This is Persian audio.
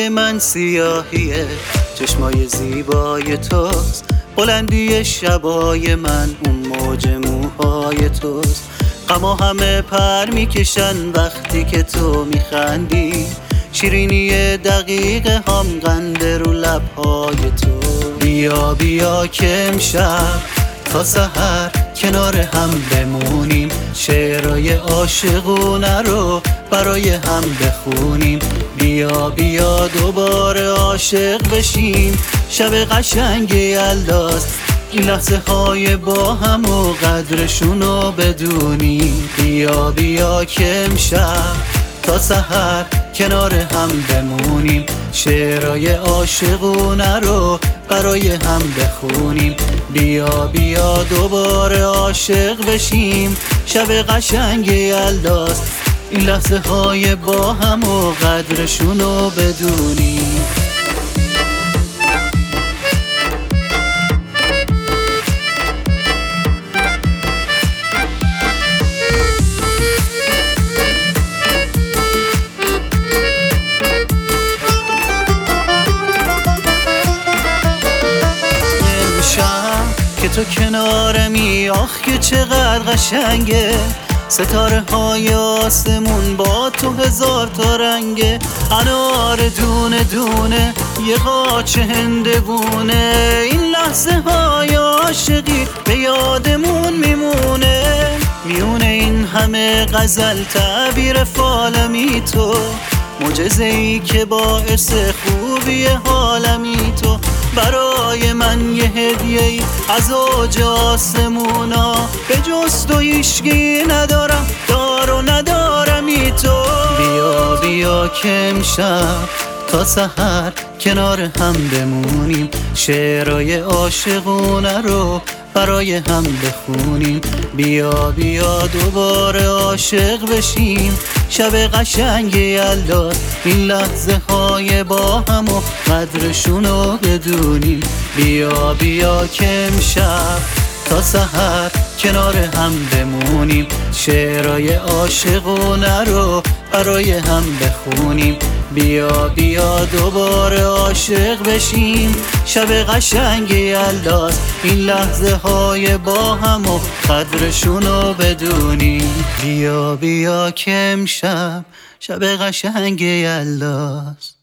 چشمای من سیاهیه، چشمای زیبای توست، بلندی شبای من اون موج موهای توست. غما همه پر میکشن وقتی که تو میخندی، شیرینی دقیقه هم قند رو لبهای تو. بیا بیا که امشب تا سحر کنار هم بمونیم، شعرهای عاشقونه رو برای هم بخونیم. بیا بیا دوباره عاشق بشیم، شب قشنگ یلداست، این لحظه های با هم و قدرشونو بدونیم. بیا بیا که امشب تا سحر کنار هم بمونیم، شعرهای عاشقونه رو برای هم بخونیم. بیا بیا دوباره عاشق بشیم، شب قشنگ یلداست، این لحظه های با هم و قدرشونو بدونیم. که تو کنارمی، آخ که چقدر قشنگه، ستاره های آسمون با تو هزار تا رنگه، انار دونه دونه یه قاچ هندوونه، این لحظه های عاشقی به یادمون میمونه. میونه این همه غزل تعبیر فالمی تو، معجزه ای که باعث خوبی حالمی تو. برای من یه هدیه‌ای از اوج آسمونا، به جز تو هیچکی ندارم، دار و ندارمی تو. بیا بیا که امشب تا سحر کنار هم بمونیم، شعرهای عاشقونه رو برای هم بخونیم. بیا بیا دوباره عاشق بشیم، شب قشنگ یلداست، این لحظه های با هم و قدرشونو بدونیم. بیا بیا که امشب تا سحر کنار هم بمونیم، شعرهای عاشقونه رو برای هم بخونیم. بیا بیا دوباره عاشق بشیم، شب قشنگ یلداست، این لحظه های با هم و قدرشونو بدونیم. بیا بیا که امشب شب قشنگ یلداست.